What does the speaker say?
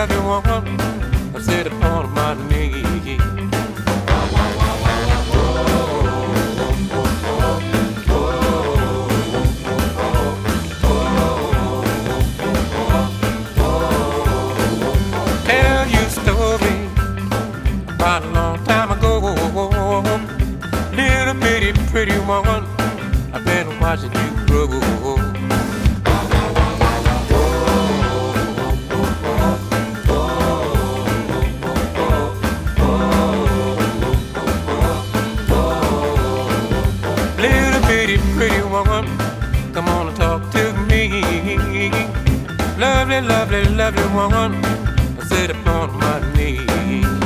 lovely woman, I sit upon my knee. Tell you a story about a long time ago. Little bitty pretty woman, I've been watching you grow. Little bitty pretty woman, come on and talk to me. Lovely, lovely, lovely woman, I sit upon my knee.